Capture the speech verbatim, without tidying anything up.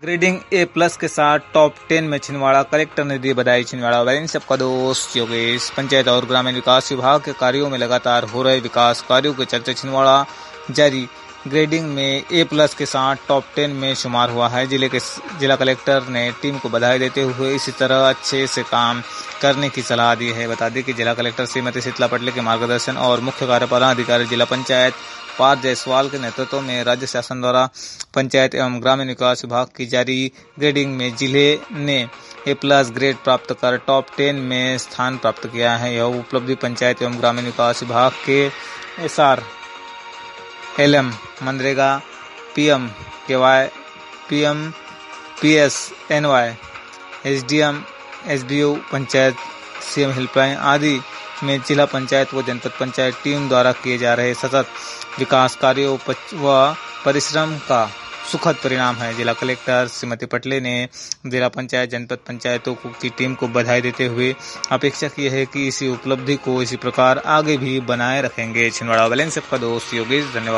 Grading ए plus के साथ top ten में छिंदवाड़ा, कलेक्टर ने दी बधाई। छिंदवाड़ा वाले सबका दोस्त योगेश। पंचायत और ग्रामीण विकास विभाग के कार्यों में लगातार हो रहे विकास कार्यों के चलते छिंदवाड़ा जारी ग्रेडिंग में ए प्लस के साथ टॉप टेन में शुमार हुआ है। जिले के जिला कलेक्टर ने टीम को बधाई देते हुए इसी तरह अच्छे से काम करने की सलाह दी है। बता दें कि जिला कलेक्टर श्रीमती शीतला पटले के मार्गदर्शन और मुख्य कार्यपालन अधिकारी जिला पंचायत पार्थ जायसवाल के नेतृत्व में राज्य शासन द्वारा पंचायत एवं ग्रामीण विकास विभाग की जारी ग्रेडिंग में जिले ने ए प्लस ग्रेड प्राप्त कर टॉप टेन में स्थान प्राप्त किया है। यह उपलब्धि पंचायत एवं ग्रामीण विकास विभाग के S R L M MNREGA PM KY PM PS NY SDM SBO panchayat CM helpline आदि में जिला पंचायत व जनपद पंचायत टीम द्वारा किए जा रहे सतत विकास कार्यों व परिश्रम का सुखद परिणाम है। जिला कलेक्टर श्रीमती पटले ने जिला पंचायत जनपद पंचायतों की टीम को बधाई देते हुए अपेक्षा की है कि इसी उपलब्धि को इसी प्रकार आगे भी बनाए रखेंगे। छिंदवाड़ा वाले सबका दोस्त योगेश। धन्यवाद।